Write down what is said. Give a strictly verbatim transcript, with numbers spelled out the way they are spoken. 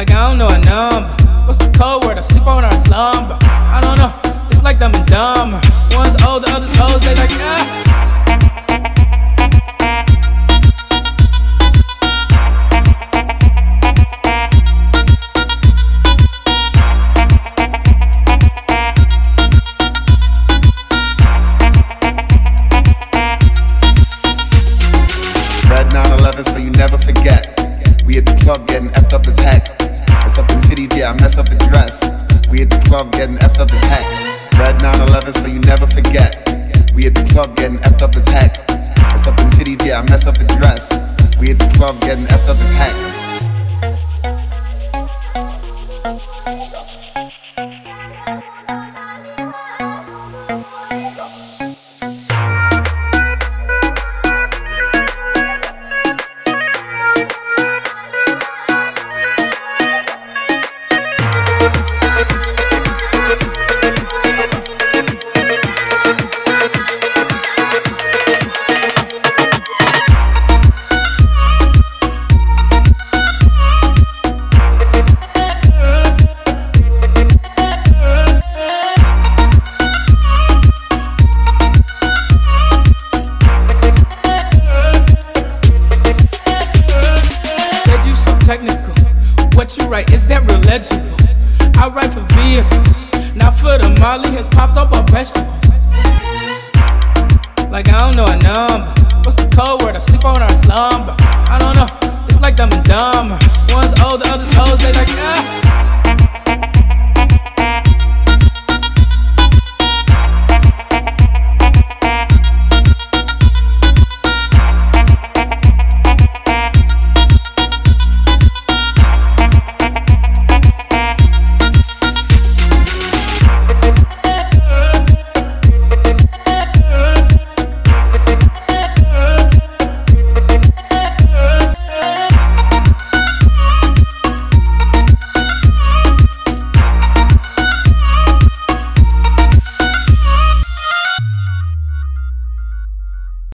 Like I don't know a number. What's the code word? I sleep on our slumber. I don't know, it's like dumb and dumber. One's old, the other's old, they like ah. Red nine eleven, so you never forget. We at the club getting effed up as heck. Mess up them titties, yeah, I mess up the dress. We at the club getting effed up as heck. Red nine eleven, so you never forget. We at the club getting effed up as heck. Mess up them titties, yeah, I mess up the dress. We at the club getting effed up as heck. Technical, what you write, is that real legible? I write for vehicles, not for the Molly has popped up on vegetables. Like I don't know a number. What's the code word? I sleep on our slumber. I don't know, it's like dumb and dumber. One's